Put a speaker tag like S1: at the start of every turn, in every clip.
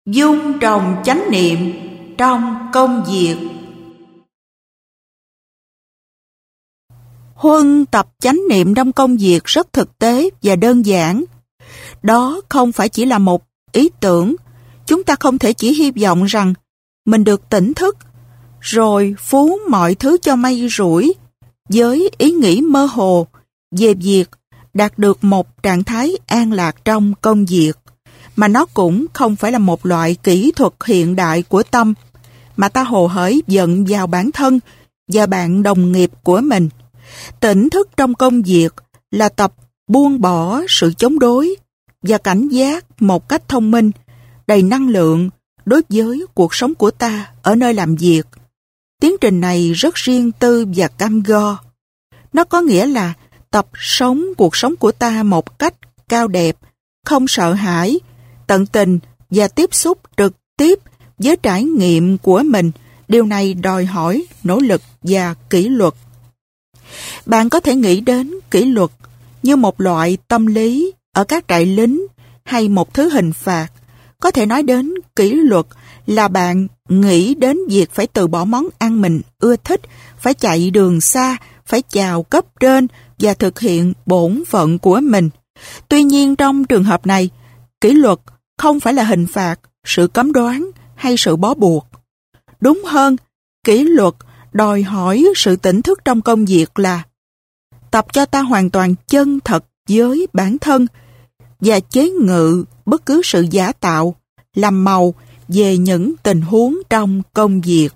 S1: dung trồng chánh niệm trong công việc. Huân tập chánh niệm trong công việc rất thực tế và đơn giản. Đó không phải chỉ là một ý tưởng. Chúng ta không thể chỉ hy vọng rằng mình được tỉnh thức, rồi phú mọi thứ cho may rủi, với ý nghĩ mơ hồ về việc đạt được một trạng thái an lạc trong công việc, mà nó cũng không phải là một loại kỹ thuật hiện đại của tâm, mà ta hồ hởi giận vào bản thân và bạn đồng nghiệp của mình. Tỉnh thức trong công việc là tập buông bỏ sự chống đối và cảnh giác một cách thông minh, đầy năng lượng đối với cuộc sống của ta ở nơi làm việc. Tiến trình này rất riêng tư và cam go. Nó có nghĩa là tập sống cuộc sống của ta một cách cao đẹp, không sợ hãi, tận tình và tiếp xúc trực tiếp với trải nghiệm của mình. Điều này đòi hỏi nỗ lực và kỷ luật. Bạn có thể nghĩ đến kỷ luật như một loại tâm lý ở các trại lính hay một thứ hình phạt. Có thể nói đến kỷ luật là bạn nghĩ đến việc phải từ bỏ món ăn mình ưa thích, phải chạy đường xa, phải chào cấp trên và thực hiện bổn phận của mình. Tuy nhiên trong trường hợp này, kỷ luật không phải là hình phạt, sự cấm đoán hay sự bó buộc. Đúng hơn, kỷ luật đòi hỏi sự tỉnh thức trong công việc là tập cho ta hoàn toàn chân thật với bản thân và chế ngự bất cứ sự giả tạo, làm màu về những tình huống trong công việc.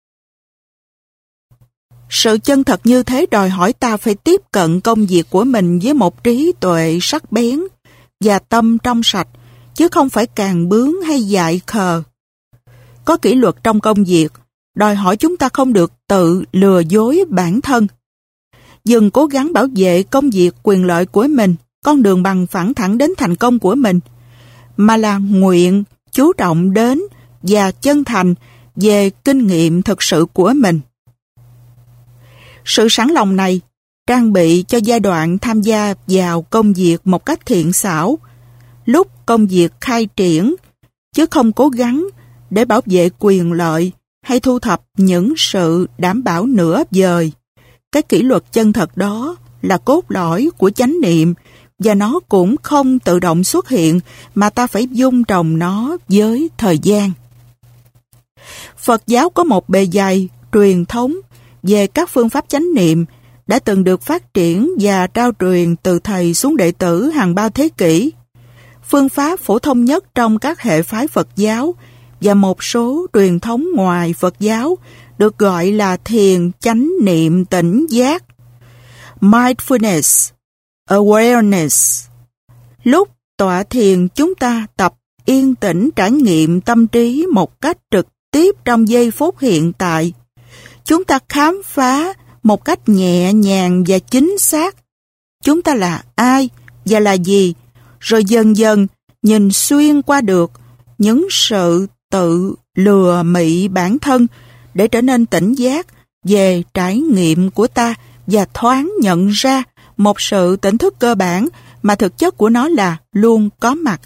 S1: Sự chân thật như thế đòi hỏi ta phải tiếp cận công việc của mình với một trí tuệ sắc bén và tâm trong sạch, chứ không phải càng bướng hay dại khờ. Có kỷ luật trong công việc đòi hỏi chúng ta không được tự lừa dối bản thân. Dừng cố gắng bảo vệ công việc quyền lợi của mình, con đường bằng phẳng thẳng đến thành công của mình, mà là nguyện chú trọng đến và chân thành về kinh nghiệm thực sự của mình. Sự sẵn lòng này trang bị cho giai đoạn tham gia vào công việc một cách thiện xảo, lúc công việc khai triển, chứ không cố gắng để bảo vệ quyền lợi hay thu thập những sự đảm bảo nửa vời. Cái kỷ luật chân thật đó là cốt lõi của chánh niệm, và nó cũng không tự động xuất hiện mà ta phải dung trồng nó với thời gian. Phật giáo có một bề dày truyền thống về các phương pháp chánh niệm đã từng được phát triển và trao truyền từ thầy xuống đệ tử hàng bao thế kỷ. Phương pháp phổ thông nhất trong các hệ phái Phật giáo và một số truyền thống ngoài Phật giáo được gọi là thiền chánh niệm tỉnh giác, mindfulness, awareness. Lúc tọa thiền, chúng ta tập yên tĩnh trải nghiệm tâm trí một cách trực tiếp trong giây phút hiện tại. Chúng ta khám phá một cách nhẹ nhàng và chính xác chúng ta là ai và là gì, rồi dần dần nhìn xuyên qua được những sự tự lừa mị bản thân để trở nên tỉnh giác về trải nghiệm của ta và thoáng nhận ra một sự tỉnh thức cơ bản mà thực chất của nó là luôn có mặt.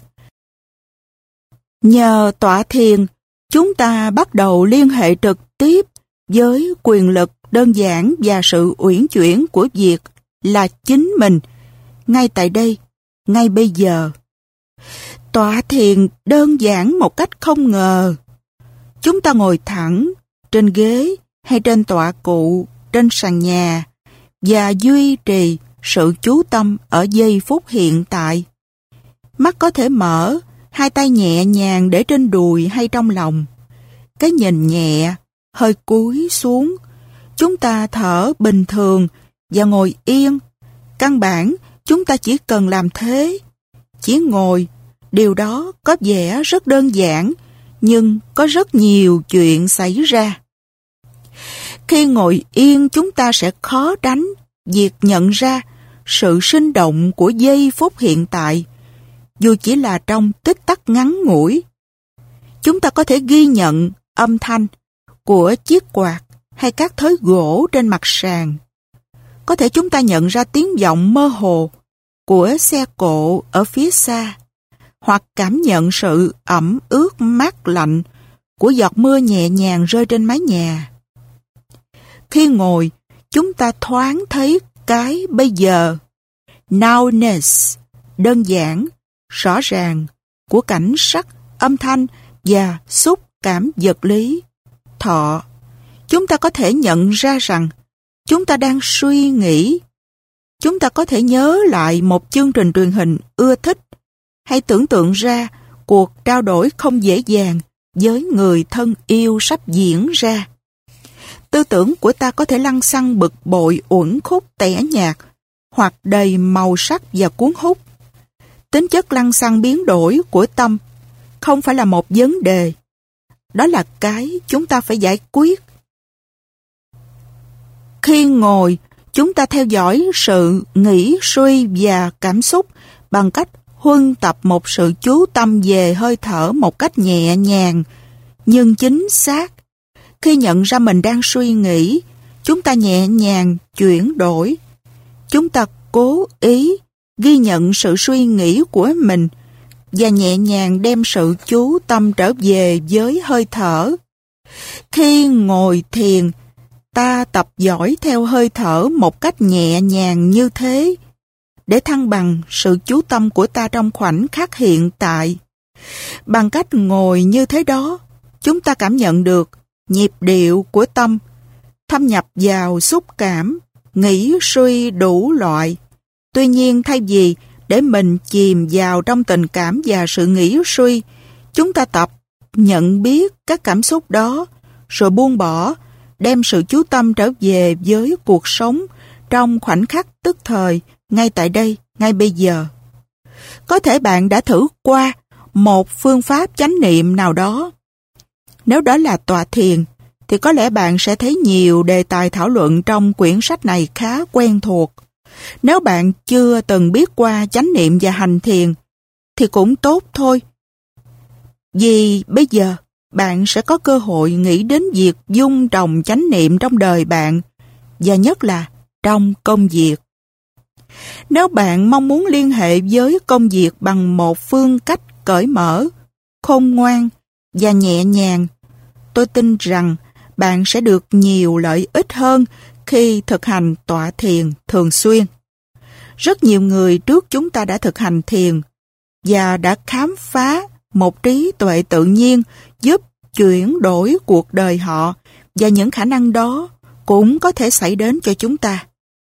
S1: Nhờ tọa thiền, chúng ta bắt đầu liên hệ trực tiếp với quyền lực đơn giản và sự uyển chuyển của việc là chính mình, ngay tại đây, ngay bây giờ. Tọa thiền đơn giản một cách không ngờ. Chúng ta ngồi thẳng trên ghế hay trên tọa cụ, trên sàn nhà và duy trì sự chú tâm ở giây phút hiện tại. Mắt có thể mở, hai tay nhẹ nhàng để trên đùi hay trong lòng. Cái nhìn nhẹ, hơi cúi xuống. Chúng ta thở bình thường và ngồi yên. Căn bản, chúng ta chỉ cần làm thế. Chỉ ngồi, điều đó có vẻ rất đơn giản, nhưng có rất nhiều chuyện xảy ra. Khi ngồi yên, chúng ta sẽ khó tránh việc nhận ra sự sinh động của giây phút hiện tại, dù chỉ là trong tích tắc ngắn ngủi. Chúng ta có thể ghi nhận âm thanh của chiếc quạt hay các thớ gỗ trên mặt sàn. Có thể chúng ta nhận ra tiếng vọng mơ hồ của xe cộ ở phía xa, hoặc cảm nhận sự ẩm ướt mát lạnh của giọt mưa nhẹ nhàng rơi trên mái nhà. Khi ngồi, chúng ta thoáng thấy cái bây giờ, nowness, đơn giản, rõ ràng, của cảnh sắc, âm thanh và xúc cảm vật lý, thọ. Chúng ta có thể nhận ra rằng chúng ta đang suy nghĩ. Chúng ta có thể nhớ lại một chương trình truyền hình ưa thích hay tưởng tượng ra cuộc trao đổi không dễ dàng với người thân yêu sắp diễn ra. Tư tưởng của ta có thể lăng xăng bực bội, uẩn khúc, tẻ nhạt hoặc đầy màu sắc và cuốn hút. Tính chất lăng xăng biến đổi của tâm không phải là một vấn đề. Đó là cái chúng ta phải giải quyết. Khi ngồi, chúng ta theo dõi sự nghĩ, suy và cảm xúc bằng cách huân tập một sự chú tâm về hơi thở một cách nhẹ nhàng nhưng chính xác. Khi nhận ra mình đang suy nghĩ, chúng ta nhẹ nhàng chuyển đổi. Chúng ta cố ý ghi nhận sự suy nghĩ của mình và nhẹ nhàng đem sự chú tâm trở về với hơi thở. Khi ngồi thiền, ta tập dõi theo hơi thở một cách nhẹ nhàng như thế, để thăng bằng sự chú tâm của ta trong khoảnh khắc hiện tại. Bằng cách ngồi như thế đó, chúng ta cảm nhận được nhịp điệu của tâm, thâm nhập vào xúc cảm, nghĩ suy đủ loại. Tuy nhiên, thay vì để mình chìm vào trong tình cảm và sự nghĩ suy, chúng ta tập nhận biết các cảm xúc đó, rồi buông bỏ, đem sự chú tâm trở về với cuộc sống trong khoảnh khắc tức thời, ngay tại đây, ngay bây giờ. Có thể bạn đã thử qua một phương pháp chánh niệm nào đó. Nếu đó là tọa thiền, thì có lẽ bạn sẽ thấy nhiều đề tài thảo luận trong quyển sách này khá quen thuộc. Nếu bạn chưa từng biết qua chánh niệm và hành thiền, thì cũng tốt thôi. Vì bây giờ, bạn sẽ có cơ hội nghĩ đến việc dung trồng chánh niệm trong đời bạn, và nhất là trong công việc. Nếu bạn mong muốn liên hệ với công việc bằng một phương cách cởi mở, khôn ngoan và nhẹ nhàng, tôi tin rằng bạn sẽ được nhiều lợi ích hơn khi thực hành tọa thiền thường xuyên. Rất nhiều người trước chúng ta đã thực hành thiền và đã khám phá một trí tuệ tự nhiên giúp chuyển đổi cuộc đời họ, và những khả năng đó cũng có thể xảy đến cho chúng ta.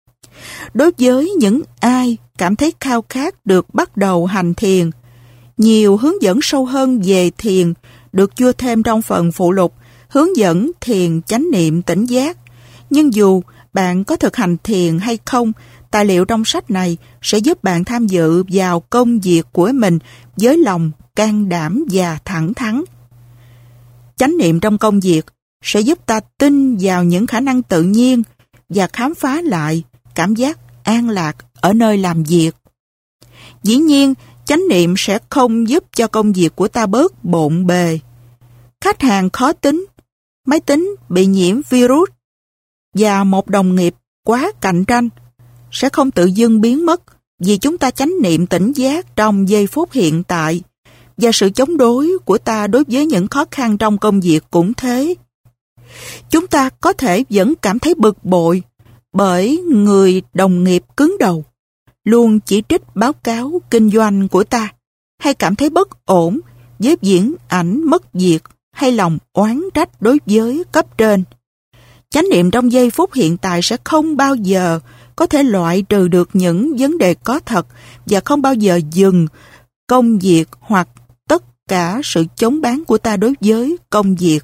S1: Đối với những ai cảm thấy khao khát được bắt đầu hành thiền, nhiều hướng dẫn sâu hơn về thiền được chua thêm trong phần phụ lục hướng dẫn thiền chánh niệm tỉnh giác. Nhưng dù bạn có thực hành thiền hay không, tài liệu trong sách này sẽ giúp bạn tham dự vào công việc của mình với lòng can đảm và thẳng thắn. Chánh niệm trong công việc sẽ giúp ta tin vào những khả năng tự nhiên và khám phá lại cảm giác an lạc ở nơi làm việc. Dĩ nhiên, chánh niệm sẽ không giúp cho công việc của ta bớt bộn bề. Khách hàng khó tính, máy tính bị nhiễm virus và một đồng nghiệp quá cạnh tranh sẽ không tự dưng biến mất vì chúng ta chánh niệm tỉnh giác trong giây phút hiện tại, và sự chống đối của ta đối với những khó khăn trong công việc cũng thế. Chúng ta có thể vẫn cảm thấy bực bội bởi người đồng nghiệp cứng đầu, luôn chỉ trích báo cáo kinh doanh của ta, hay cảm thấy bất ổn với diễn ảnh mất việc hay lòng oán trách đối với cấp trên. Chánh niệm trong giây phút hiện tại sẽ không bao giờ có thể loại trừ được những vấn đề có thật và không bao giờ dừng công việc hoặc tất cả sự chống bán của ta đối với công việc.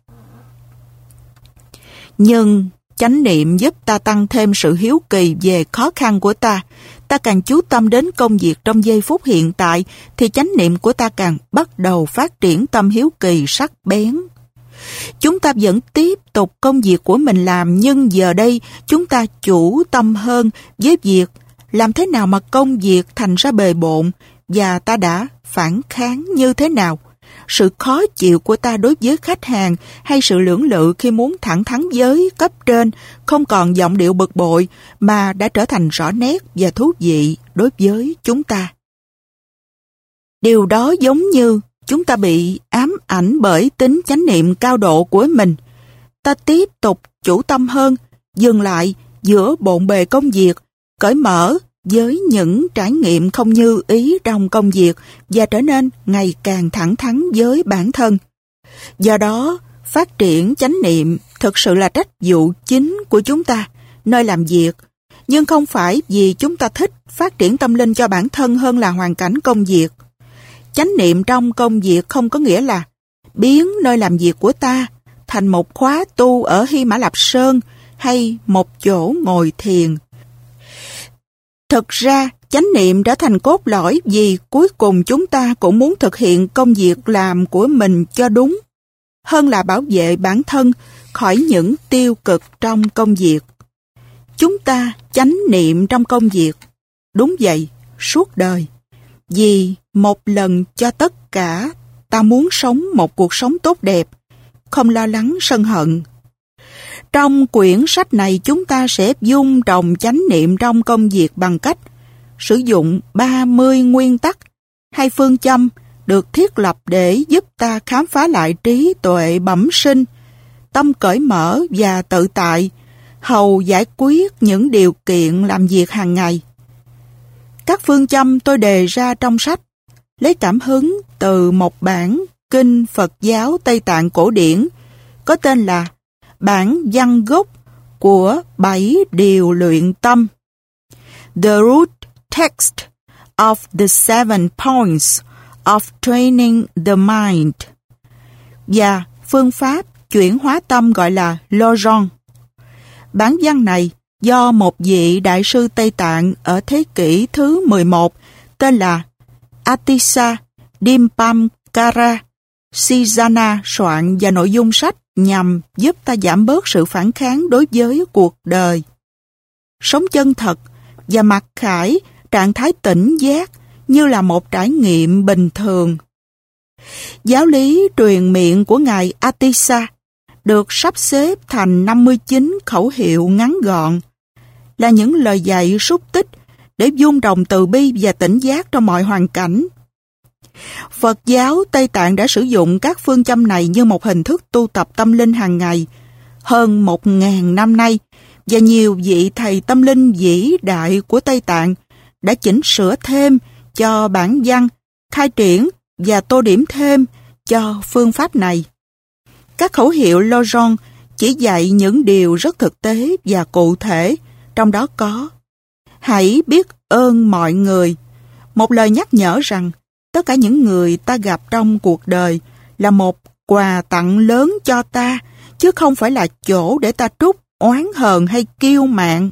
S1: Nhưng chánh niệm giúp ta tăng thêm sự hiếu kỳ về khó khăn của ta. Ta càng chú tâm đến công việc trong giây phút hiện tại, thì chánh niệm của ta càng bắt đầu phát triển tâm hiếu kỳ sắc bén. Chúng ta vẫn tiếp tục công việc của mình làm, nhưng giờ đây chúng ta chủ tâm hơn với việc làm thế nào mà công việc thành ra bề bộn, và ta đã phản kháng như thế nào. Sự khó chịu của ta đối với khách hàng hay sự lưỡng lự khi muốn thẳng thắn với cấp trên không còn giọng điệu bực bội mà đã trở thành rõ nét và thú vị đối với chúng ta. Điều đó giống như chúng ta bị ám ảnh bởi tính chánh niệm cao độ của mình. Ta tiếp tục chủ tâm hơn, dừng lại giữa bộn bề công việc, cởi mở với những trải nghiệm không như ý trong công việc và trở nên ngày càng thẳng thắn với bản thân. Do đó, phát triển chánh niệm thực sự là trách vụ chính của chúng ta nơi làm việc, nhưng không phải vì chúng ta thích phát triển tâm linh cho bản thân hơn là hoàn cảnh công việc. Chánh niệm trong công việc không có nghĩa là biến nơi làm việc của ta thành một khóa tu ở Hy Mã Lạp Sơn hay một chỗ ngồi thiền. Thực ra, chánh niệm trở thành cốt lõi vì cuối cùng chúng ta cũng muốn thực hiện công việc làm của mình cho đúng, hơn là bảo vệ bản thân khỏi những tiêu cực trong công việc. Chúng ta chánh niệm trong công việc, đúng vậy, suốt đời. Vì một lần cho tất cả, ta muốn sống một cuộc sống tốt đẹp, không lo lắng sân hận. Trong quyển sách này chúng ta sẽ dung trồng chánh niệm trong công việc bằng cách sử dụng 30 nguyên tắc hay phương châm được thiết lập để giúp ta khám phá lại trí tuệ bẩm sinh, tâm cởi mở và tự tại, hầu giải quyết những điều kiện làm việc hàng ngày. Các phương châm tôi đề ra trong sách lấy cảm hứng từ một bản kinh Phật giáo Tây Tạng cổ điển có tên là Bản văn gốc của 7 điều luyện tâm. The root text of the 7 points of training the mind. Và phương pháp chuyển hóa tâm gọi là Lojong. Bản văn này do một vị đại sư Tây Tạng ở thế kỷ thứ 11 tên là Atisa Dipankara Sijana soạn, và nội dung sách nhằm giúp ta giảm bớt sự phản kháng đối với cuộc đời, sống chân thật và mặc khải trạng thái tỉnh giác như là một trải nghiệm bình thường. Giáo lý truyền miệng của Ngài Atisa được sắp xếp thành 59 khẩu hiệu ngắn gọn, là những lời dạy xúc tích để vun trồng từ bi và tỉnh giác trong mọi hoàn cảnh. Phật giáo Tây Tạng đã sử dụng các phương châm này như một hình thức tu tập tâm linh hàng ngày hơn 1000 năm nay, và nhiều vị thầy tâm linh vĩ đại của Tây Tạng đã chỉnh sửa thêm cho bản văn, khai triển và tô điểm thêm cho phương pháp này. Các khẩu hiệu Lojong chỉ dạy những điều rất thực tế và cụ thể, trong đó có: hãy biết ơn mọi người, một lời nhắc nhở rằng tất cả những người ta gặp trong cuộc đời là một quà tặng lớn cho ta, chứ không phải là chỗ để ta trút oán hờn hay kiêu mạn.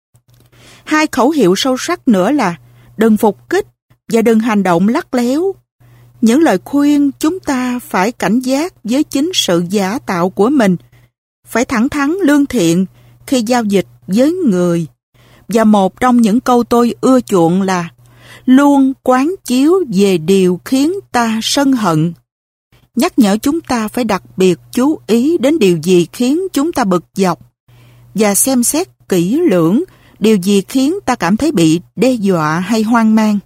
S1: 2 khẩu hiệu sâu sắc nữa là đừng phục kích và đừng hành động lắt léo. Những lời khuyên chúng ta phải cảnh giác với chính sự giả tạo của mình, phải thẳng thắn lương thiện khi giao dịch với người. Và một trong những câu tôi ưa chuộng là luôn quán chiếu về điều khiến ta sân hận, nhắc nhở chúng ta phải đặc biệt chú ý đến điều gì khiến chúng ta bực dọc và xem xét kỹ lưỡng điều gì khiến ta cảm thấy bị đe dọa hay hoang mang.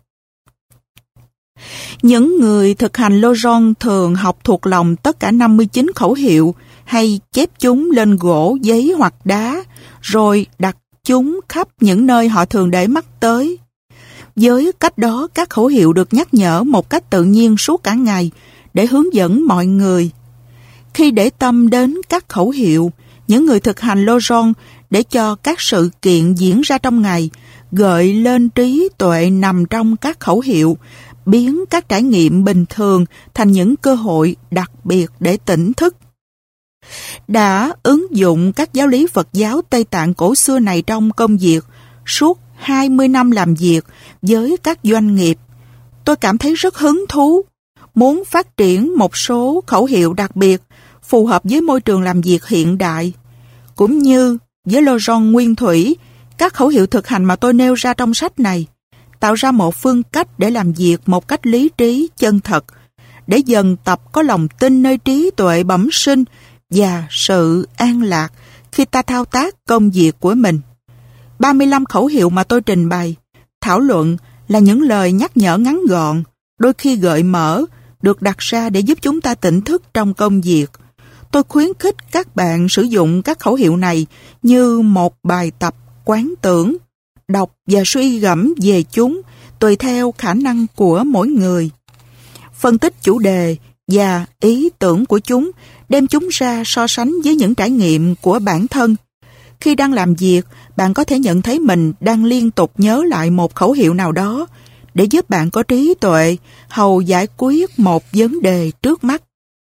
S1: Những người thực hành Lojong thường học thuộc lòng tất cả 59 khẩu hiệu hay chép chúng lên gỗ, giấy hoặc đá, rồi đặt chúng khắp những nơi họ thường để mắt tới. Với cách đó, các khẩu hiệu được nhắc nhở một cách tự nhiên suốt cả ngày để hướng dẫn mọi người. Khi để tâm đến các khẩu hiệu, những người thực hành Lojong để cho các sự kiện diễn ra trong ngày gợi lên trí tuệ nằm trong các khẩu hiệu, biến các trải nghiệm bình thường thành những cơ hội đặc biệt để tỉnh thức. Đã ứng dụng các giáo lý Phật giáo Tây Tạng cổ xưa này trong công việc suốt 20 năm làm việc với các doanh nghiệp, tôi cảm thấy rất hứng thú, muốn phát triển một số khẩu hiệu đặc biệt phù hợp với môi trường làm việc hiện đại. Cũng như với Lojong nguyên thủy, các khẩu hiệu thực hành mà tôi nêu ra trong sách này tạo ra một phương cách để làm việc một cách lý trí, chân thật, để dần tập có lòng tin nơi trí tuệ bẩm sinh và sự an lạc khi ta thao tác công việc của mình. 35 khẩu hiệu mà tôi trình bày, thảo luận là những lời nhắc nhở ngắn gọn, đôi khi gợi mở, được đặt ra để giúp chúng ta tỉnh thức trong công việc. Tôi khuyến khích các bạn sử dụng các khẩu hiệu này như một bài tập quán tưởng, đọc và suy gẫm về chúng tùy theo khả năng của mỗi người. Phân tích chủ đề và ý tưởng của chúng, đem chúng ra so sánh với những trải nghiệm của bản thân. Khi đang làm việc, bạn có thể nhận thấy mình đang liên tục nhớ lại một khẩu hiệu nào đó để giúp bạn có trí tuệ hầu giải quyết một vấn đề trước mắt.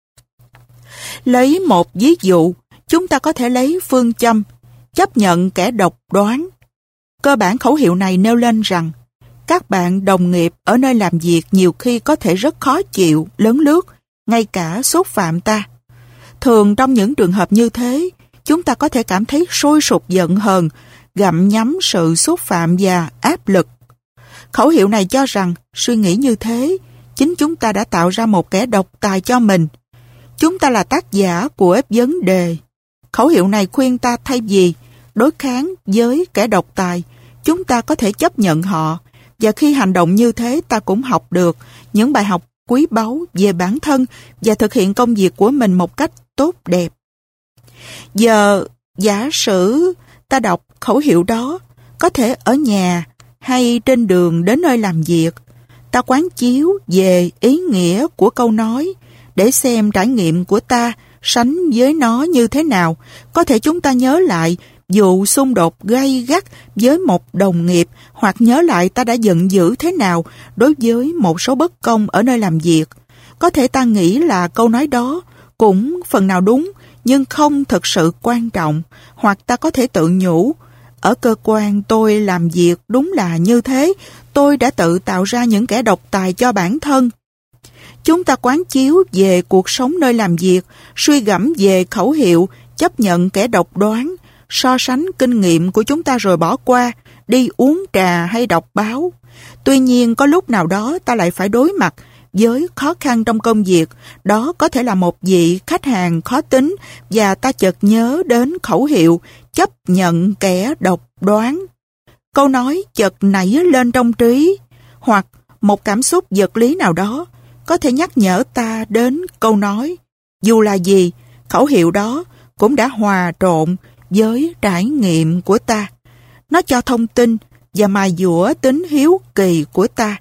S1: Lấy một ví dụ, chúng ta có thể lấy phương châm chấp nhận kẻ độc đoán. Cơ bản khẩu hiệu này nêu lên rằng các bạn đồng nghiệp ở nơi làm việc nhiều khi có thể rất khó chịu, lấn lướt, ngay cả xúc phạm ta. Thường trong những trường hợp như thế, chúng ta có thể cảm thấy sôi sục giận hờn, gặm nhấm sự xúc phạm và áp lực. Khẩu hiệu này cho rằng suy nghĩ như thế, chính chúng ta đã tạo ra một kẻ độc tài cho mình. Chúng ta là tác giả của vấn đề. Khẩu hiệu này khuyên ta thay vì đối kháng với kẻ độc tài, chúng ta có thể chấp nhận họ, và khi hành động như thế ta cũng học được những bài học quý báu về bản thân và thực hiện công việc của mình một cách tốt đẹp. Giờ, giả sử ta đọc khẩu hiệu đó, có thể ở nhà hay trên đường đến nơi làm việc, ta quán chiếu về ý nghĩa của câu nói để xem trải nghiệm của ta sánh với nó như thế nào. Có thể chúng ta nhớ lại vụ xung đột gay gắt với một đồng nghiệp, hoặc nhớ lại ta đã giận dữ thế nào đối với một số bất công ở nơi làm việc. Có thể ta nghĩ là câu nói đó cũng phần nào đúng, nhưng không thực sự quan trọng, hoặc ta có thể tự nhủ, ở cơ quan tôi làm việc đúng là như thế, tôi đã tự tạo ra những kẻ độc tài cho bản thân. Chúng ta quán chiếu về cuộc sống nơi làm việc, suy gẫm về khẩu hiệu chấp nhận kẻ độc đoán, so sánh kinh nghiệm của chúng ta rồi bỏ qua, đi uống trà hay đọc báo. Tuy nhiên có lúc nào đó ta lại phải đối mặt với khó khăn trong công việc, đó có thể là một vị khách hàng khó tính và ta chợt nhớ đến khẩu hiệu chấp nhận kẻ độc đoán. Câu nói chợt nảy lên trong trí, hoặc một cảm xúc vật lý nào đó có thể nhắc nhở ta đến câu nói. Dù là gì, khẩu hiệu đó cũng đã hòa trộn với trải nghiệm của ta. Nó cho thông tin và mài dũa tính hiếu kỳ của ta,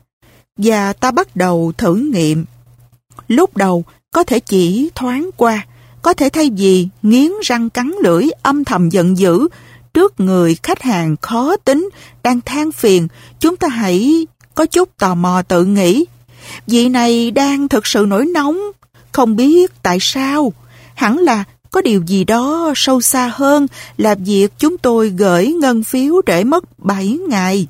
S1: và ta bắt đầu thử nghiệm. Lúc đầu có thể chỉ thoáng qua, có thể thay vì nghiến răng cắn lưỡi âm thầm giận dữ trước người khách hàng khó tính đang than phiền, chúng ta hãy có chút tò mò tự nghĩ, vị này đang thực sự nổi nóng, không biết tại sao, hẳn là có điều gì đó sâu xa hơn là việc chúng tôi gửi ngân phiếu trễ mất 7 ngày.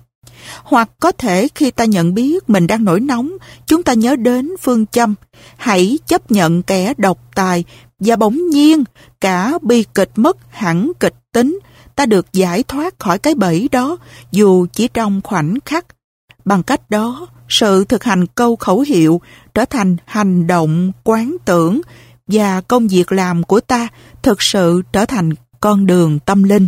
S1: Hoặc có thể khi ta nhận biết mình đang nổi nóng, chúng ta nhớ đến phương châm hãy chấp nhận kẻ độc tài, và bỗng nhiên cả bi kịch mất hẳn kịch tính, ta được giải thoát khỏi cái bẫy đó dù chỉ trong khoảnh khắc. Bằng cách đó, sự thực hành câu khẩu hiệu trở thành hành động quán tưởng, và công việc làm của ta thực sự trở thành con đường tâm linh.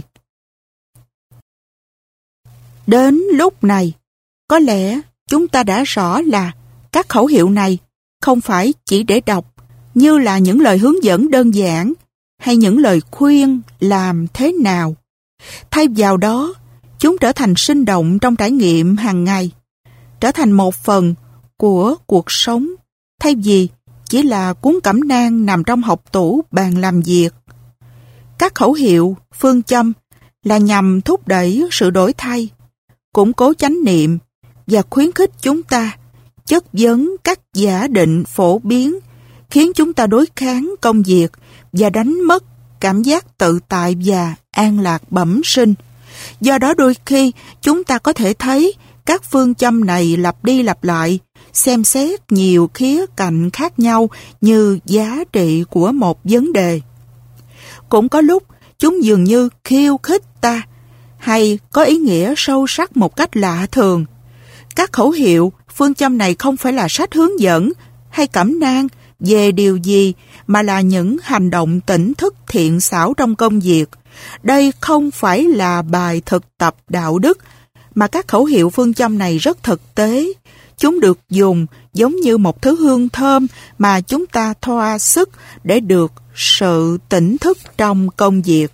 S1: Đến lúc này, có lẽ chúng ta đã rõ là các khẩu hiệu này không phải chỉ để đọc như là những lời hướng dẫn đơn giản hay những lời khuyên làm thế nào. Thay vào đó, chúng trở thành sinh động trong trải nghiệm hàng ngày, trở thành một phần của cuộc sống, thay vì chỉ là cuốn cẩm nang nằm trong hộc tủ bàn làm việc. Các khẩu hiệu, phương châm là nhằm thúc đẩy sự đổi thay, củng cố chánh niệm và khuyến khích chúng ta chất vấn các giả định phổ biến, khiến chúng ta đối kháng công việc và đánh mất cảm giác tự tại và an lạc bẩm sinh. Do đó đôi khi chúng ta có thể thấy các phương châm này lặp đi lặp lại, xem xét nhiều khía cạnh khác nhau như giá trị của một vấn đề. Cũng có lúc chúng dường như khiêu khích ta, hay có ý nghĩa sâu sắc một cách lạ thường. Các khẩu hiệu, phương châm này không phải là sách hướng dẫn hay cẩm nang về điều gì, mà là những hành động tỉnh thức thiện xảo trong công việc. Đây không phải là bài thực tập đạo đức, mà các khẩu hiệu phương châm này rất thực tế. Chúng được dùng giống như một thứ hương thơm mà chúng ta thoa sức để được sự tỉnh thức trong công việc.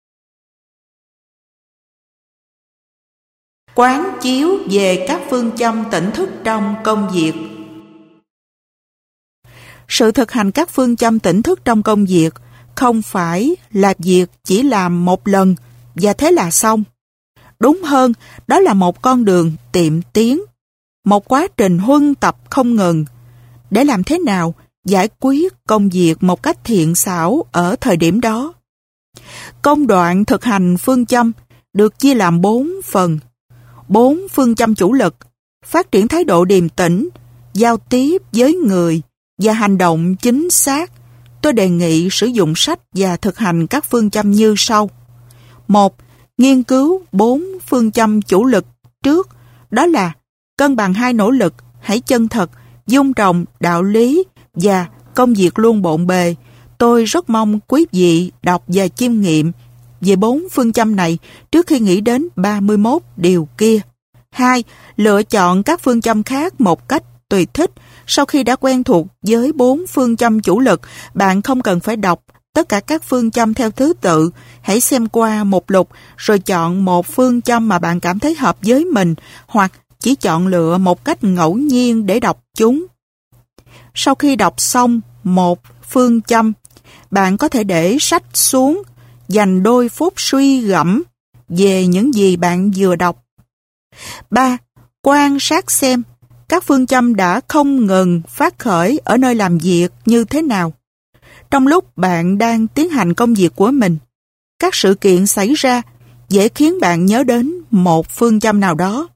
S1: Quán chiếu về các phương châm tỉnh thức trong công việc. Sự thực hành các phương châm tỉnh thức trong công việc không phải là việc chỉ làm một lần và thế là xong. Đúng hơn, đó là một con đường tiệm tiến, một quá trình huân tập không ngừng. Để làm thế nào giải quyết công việc một cách thiện xảo ở thời điểm đó? Công đoạn thực hành phương châm được chia làm 4 phần. 4 phương châm chủ lực: phát triển thái độ điềm tĩnh, giao tiếp với người và hành động chính xác. Tôi đề nghị sử dụng sách và thực hành các phương châm như sau. 1. Nghiên cứu 4 phương châm chủ lực trước, đó là cân bằng 2 nỗ lực, hãy chân thật, dung trồng, đạo lý và công việc luôn bộn bề. Tôi rất mong quý vị đọc và chiêm nghiệm về 4 phương châm này trước khi nghĩ đến 31 điều kia. 2. Lựa chọn các phương châm khác một cách tùy thích. Sau khi đã quen thuộc với 4 phương châm chủ lực, bạn không cần phải đọc tất cả các phương châm theo thứ tự. Hãy xem qua một lục rồi chọn một phương châm mà bạn cảm thấy hợp với mình, hoặc chỉ chọn lựa một cách ngẫu nhiên để đọc chúng. Sau khi đọc xong một phương châm, bạn có thể để sách xuống, dành đôi phút suy gẫm về những gì bạn vừa đọc. 3. Quan sát xem các phương châm đã không ngừng phát khởi ở nơi làm việc như thế nào. Trong lúc bạn đang tiến hành công việc của mình, các sự kiện xảy ra dễ khiến bạn nhớ đến một phương châm nào đó.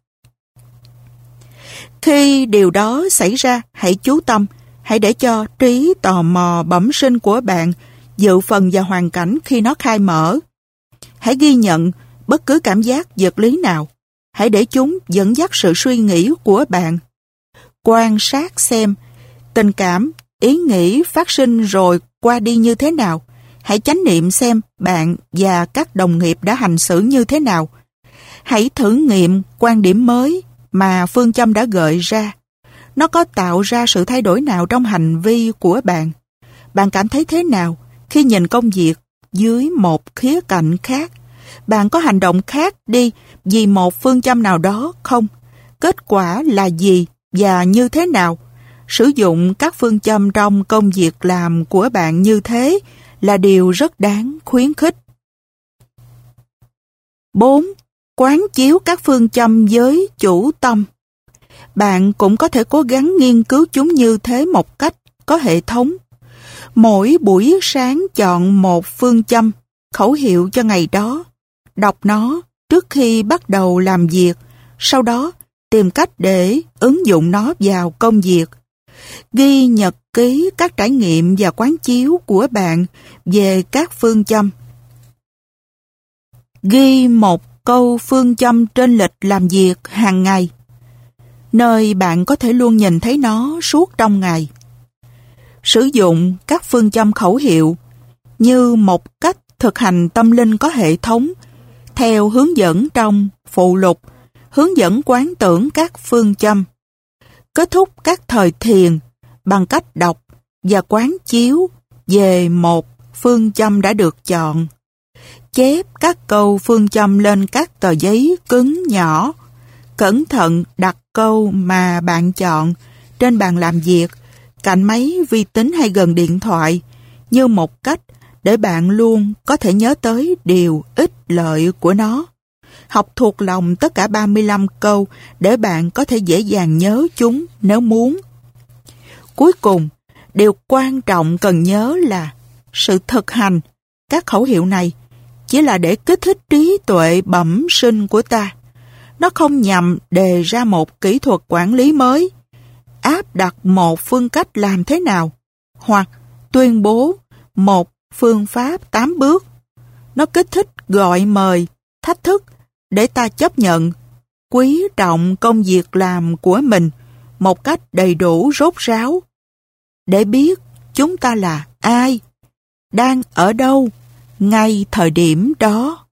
S1: Khi điều đó xảy ra, hãy chú tâm, hãy để cho trí tò mò bẩm sinh của bạn dự phần vào hoàn cảnh khi nó khai mở. Hãy ghi nhận bất cứ cảm giác vật lý nào. Hãy để chúng dẫn dắt sự suy nghĩ của bạn. Quan sát xem tình cảm, ý nghĩ phát sinh rồi qua đi như thế nào. Hãy chánh niệm xem bạn và các đồng nghiệp đã hành xử như thế nào. Hãy thử nghiệm quan điểm mới mà phương châm đã gợi ra. Nó có tạo ra sự thay đổi nào trong hành vi của bạn? Bạn cảm thấy thế nào khi nhìn công việc dưới một khía cạnh khác? Bạn có hành động khác đi vì một phương châm nào đó không? Kết quả là gì và như thế nào? Sử dụng các phương châm trong công việc làm của bạn như thế là điều rất đáng khuyến khích. 4. Quán chiếu các phương châm với chủ tâm. Bạn cũng có thể cố gắng nghiên cứu chúng như thế một cách có hệ thống. Mỗi buổi sáng chọn một phương châm, khẩu hiệu cho ngày đó. Đọc nó trước khi bắt đầu làm việc, sau đó tìm cách để ứng dụng nó vào công việc. Ghi nhật ký các trải nghiệm và quán chiếu của bạn về các phương châm. Ghi một câu phương châm trên lịch làm việc hàng ngày, nơi bạn có thể luôn nhìn thấy nó suốt trong ngày. Sử dụng các phương châm khẩu hiệu như một cách thực hành tâm linh có hệ thống, theo hướng dẫn trong phụ lục, hướng dẫn quán tưởng các phương châm. Kết thúc các thời thiền bằng cách đọc và quán chiếu về một phương châm đã được chọn. Chép các câu phương châm lên các tờ giấy cứng nhỏ. Cẩn thận đặt câu mà bạn chọn trên bàn làm việc, cạnh máy vi tính hay gần điện thoại, như một cách để bạn luôn có thể nhớ tới điều ích lợi của nó. Học thuộc lòng tất cả 35 câu để bạn có thể dễ dàng nhớ chúng nếu muốn. Cuối cùng, điều quan trọng cần nhớ là sự thực hành các khẩu hiệu này chỉ là để kích thích trí tuệ bẩm sinh của ta. Nó không nhằm đề ra một kỹ thuật quản lý mới, áp đặt một phương cách làm thế nào, hoặc tuyên bố một phương pháp 8 bước. Nó kích thích gọi mời, thách thức để ta chấp nhận, quý trọng công việc làm của mình một cách đầy đủ rốt ráo, để biết chúng ta là ai, đang ở đâu ngay thời điểm đó.